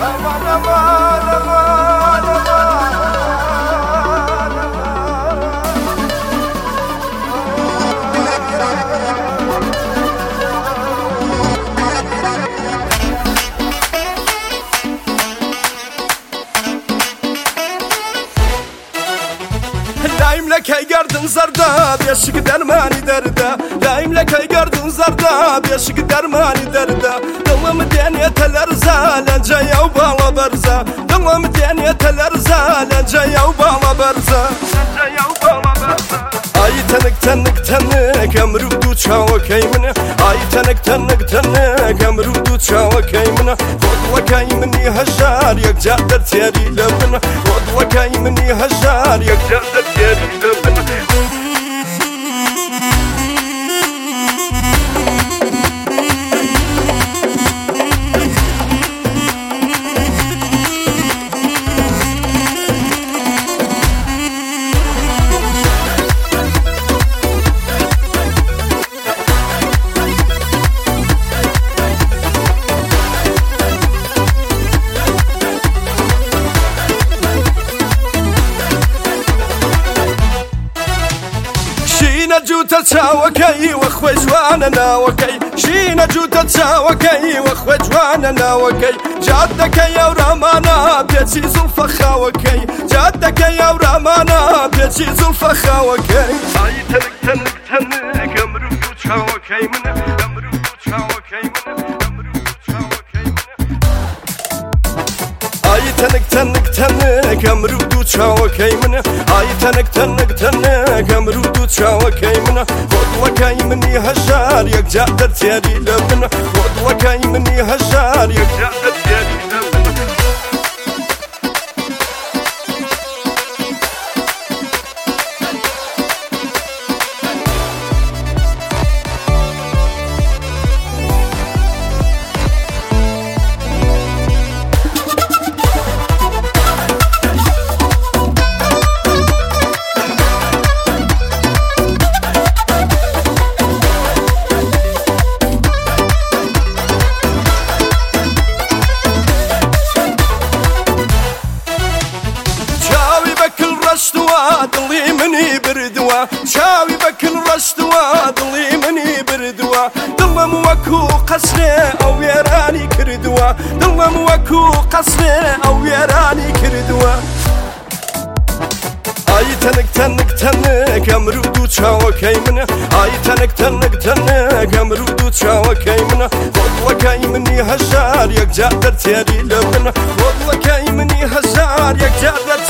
أمان أمان أمان لایم لکای گردن زردا بیشک درمانی دردا لایم لکای گردن زردا بیشک درمانی دردا دلم دنیا تلرزا لنجا و بالا برزا دلم دنیا تلرزا لنجا و بالا برزا ay tanık tanık tanık emrudu çava kaymına ay tanık tanık tanık emrudu çava kaymına kodla kaymını haşar yak cadder teri labına kodla kaymını haşar yak cadder teri labına جوتا تساوكي واخوي جوانا ناوكي شينا جوتا تساوكي واخوي جوانا ناوكي جادك يا ورمانا بيتي زلف خاوكي جادك يا ورمانا بيتي زلف خاوكي اي تنك تنك تنك امرو تساوكي من امرو تساوكي من ay tanık tanık tanık emrudu çava kaymına ay tanık tanık tanık emrudu çava kaymına kodla kaymını haşar yak cadder teri labına kodla kaymını haşar yak cadder teri labına دڵی منی بردووە چاوی بەکن ڕشتووە دڵی منی بردووە دڵم وەکو قەسرێ ئەو وێرانی کردووە دڵم وەکو قەسرێ ئەو وێرانی کردووە ay tanık tanık tanık emrudu çava kaymına ay tanık tanık tanık emrudu çava kaymına kodla kaymını haşar yak cadder teri labına kodla kaymını haşar yak cadder